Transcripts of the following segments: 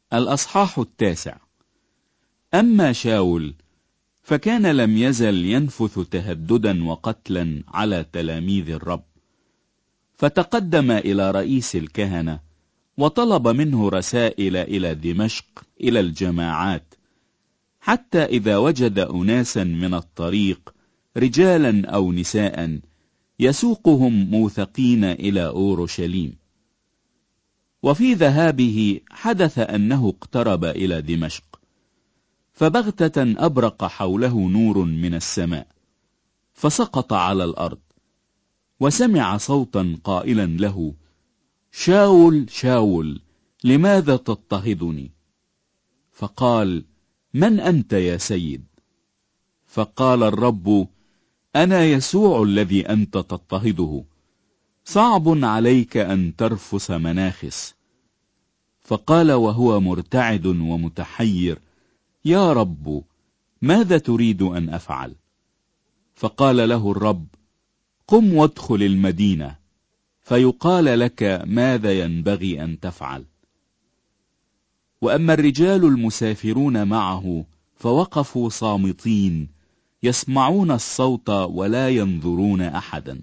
الأصحاح 9. أما شاول فكان لم يزل ينفث تهددا وقتلا على تلاميذ الرب، فتقدم إلى رئيس الكهنة وطلب منه رسائل إلى دمشق إلى الجماعات، حتى إذا وجد أناسا من الطريق رجالا أو نساء يسوقهم موثقين إلى أورشليم. وفي ذهابه حدث أنه اقترب إلى دمشق، فبغتة أبرق حوله نور من السماء، فسقط على الأرض، وسمع صوتا قائلا له: شاول شاول، لماذا تضطهدني؟ فقال: من أنت يا سيد؟ فقال الرب: أنا يسوع الذي أنت تضطهده، صعب عليك أن ترفس مناخس. فقال وهو مرتعد ومتحير: يا رب، ماذا تريد أن أفعل؟ فقال له الرب: قم وادخل المدينة، فيقال لك ماذا ينبغي أن تفعل. وأما الرجال المسافرون معه فوقفوا صامتين، يسمعون الصوت ولا ينظرون أحدا.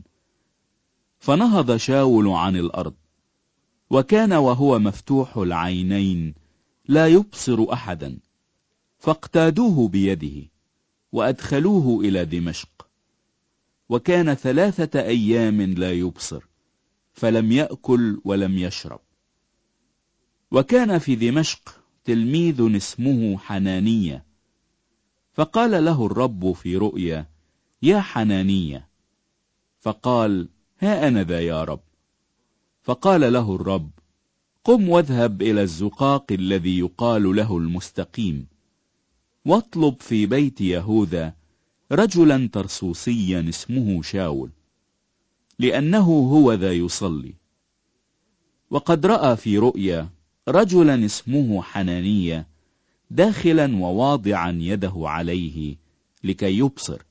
فنهض شاول عن الأرض، وكان وهو مفتوح العينين لا يبصر أحدا، فاقتادوه بيده وأدخلوه إلى دمشق. وكان 3 أيام لا يبصر، فلم يأكل ولم يشرب. وكان في دمشق تلميذ اسمه حنانية، فقال له الرب في رؤيا: يا حنانية. فقال: ها أنا ذا يا رب. فقال له الرب: قم واذهب إلى الزقاق الذي يقال له المستقيم، واطلب في بيت يهوذا رجلا ترسوسيا اسمه شاول، لأنه هو ذا يصلي. وقد رأى في رؤيا رجلا اسمه حنانية داخلا وواضعا يده عليه لكي يبصر.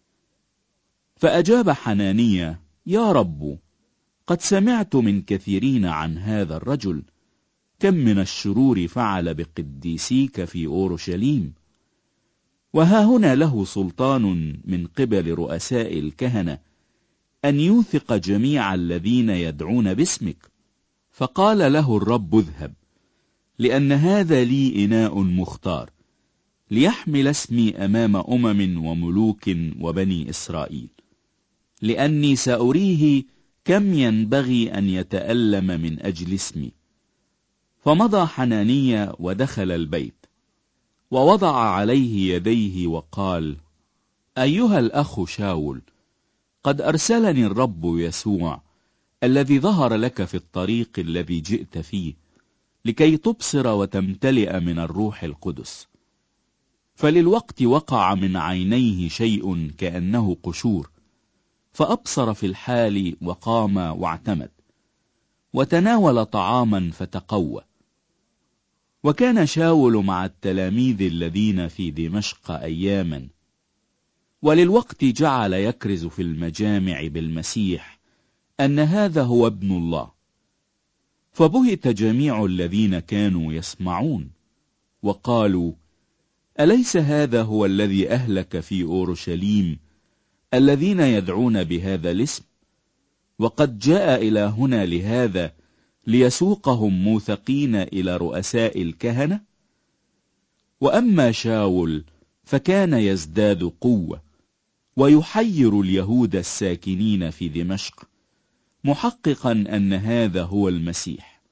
فأجاب حنانية: يا رب، قد سمعت من كثيرين عن هذا الرجل، كم من الشرور فعل بقديسيك في أورشليم، وها هنا له سلطان من قبل رؤساء الكهنة أن يوثق جميع الذين يدعون باسمك. فقال له الرب: اذهب، لأن هذا لي إناء مختار ليحمل اسمي أمام وملوك وبني إسرائيل، لأني سأريه كم ينبغي أن يتألم من أجل اسمي. فمضى حنانية ودخل البيت، ووضع عليه يديه وقال: أيها الأخ شاول، قد أرسلني الرب يسوع الذي ظهر لك في الطريق الذي جئت فيه، لكي تبصر وتمتلئ من الروح القدس. فللوقت وقع من عينيه شيء كأنه قشور، فأبصر في الحال وقام واعتمد، وتناول طعاما فتقوى. وكان شاول مع التلاميذ الذين في دمشق أياما، وللوقت جعل يكرز في المجامع بالمسيح أن هذا هو ابن الله. فبهت جميع الذين كانوا يسمعون، وقالوا: أليس هذا هو الذي أهلك في أورشليم الذين يدعون بهذا الاسم؟ وقد جاء إلى هنا لهذا، ليسوقهم موثقين إلى رؤساء الكهنة. وأما شاول فكان يزداد قوة، ويحير اليهود الساكنين في دمشق، محققا أن هذا هو المسيح.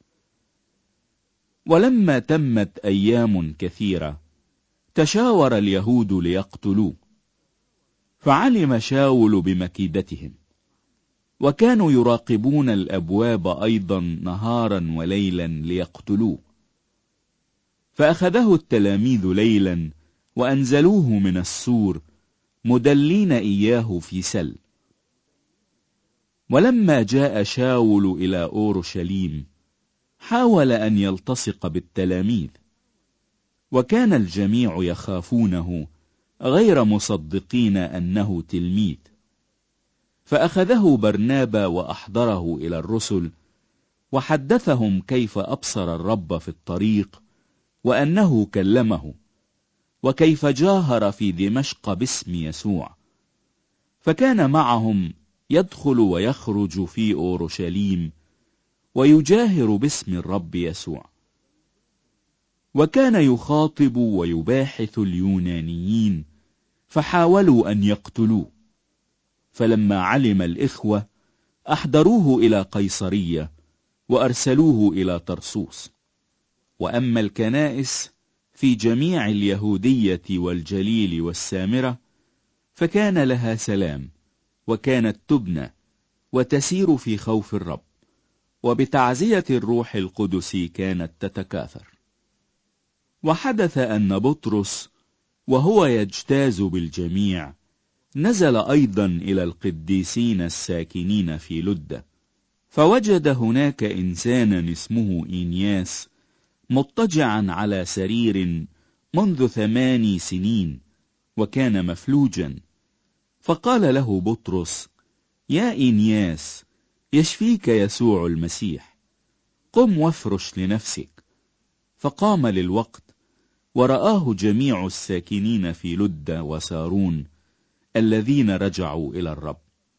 ولما تمت أيام كثيرة تشاور اليهود ليقتلوه، فعلم شاول بمكيدتهم، وكانوا يراقبون الأبواب أيضا نهارا وليلا ليقتلوه. فأخذه التلاميذ ليلا وأنزلوه من السور، مدلين إياه في سل. ولما جاء شاول إلى أورشليم حاول أن يلتصق بالتلاميذ، وكان الجميع يخافونه غير مصدقين أنه تلميذ. فأخذه برنابا وأحضره إلى الرسل، وحدثهم كيف أبصر الرب في الطريق وأنه كلمه، وكيف جاهر في دمشق باسم يسوع. فكان معهم يدخل ويخرج في أورشليم ويجاهر باسم الرب يسوع. وكان يخاطب ويباحث اليونانيين، فحاولوا أن يقتلوه. فلما علم الإخوة أحضروه إلى قيصرية وأرسلوه إلى طرسوس. وأما الكنائس في جميع اليهودية والجليل والسامرة فكان لها سلام، وكانت تبنى وتسير في خوف الرب، وبتعزية الروح القدس كانت تتكاثر. وحدث أن بطرس وهو يجتاز بالجميع نزل أيضا إلى القديسين الساكنين في لدة، فوجد هناك إنسانا اسمه إنياس مضطجعا على سرير منذ 8 سنين، وكان مفلوجا. فقال له بطرس: يا إنياس، يشفيك يسوع المسيح، قم وافرش لنفسك. فقام للوقت، ورآه جميع الساكنين في لدة وسارون الذين رجعوا إلى الرب.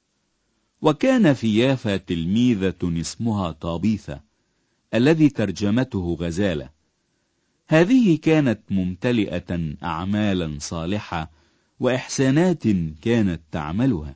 وكان في يافا تلميذة اسمها طابيثة، الذي ترجمته غزالة. هذه كانت ممتلئة أعمالا صالحة وإحسانات كانت تعملها.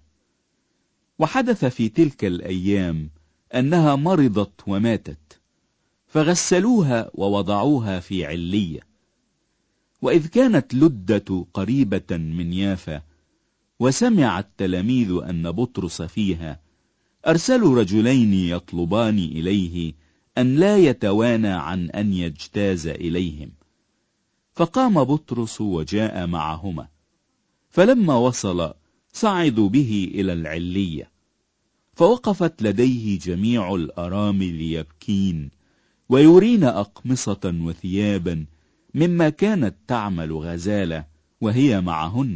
وحدث في تلك الأيام أنها مرضت وماتت، فغسلوها ووضعوها في علية. وإذ كانت لدة قريبة من يافا، وسمع التلاميذ أن بطرس فيها، أرسلوا رجلين يطلبان إليه أن لا يتوانى عن أن يجتاز إليهم. فقام بطرس وجاء معهما، فلما وصل صعدوا به إلى العلية، فوقفت لديه جميع الأرامل يبكين ويرين أقمصة وثيابا مما كانت تعمل غزالة وهي معهن.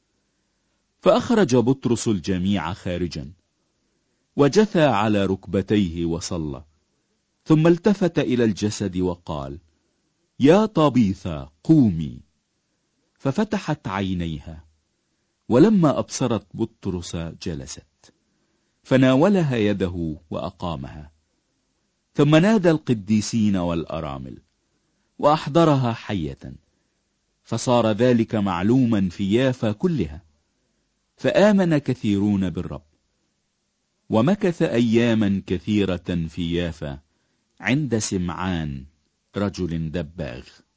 فأخرج بطرس الجميع خارجا، وجثى على ركبتيه وصلى، ثم التفت إلى الجسد وقال: يا طبيثة قومي. ففتحت عينيها، ولما أبصرت بطرس جلست، فناولها يده وأقامها. ثم نادى القديسين والأرامل وأحضرها حية، فصار ذلك معلوما في يافا كلها، فآمن كثيرون بالرب. ومكث أياما كثيرة في يافا عند سمعان رجل دباغ.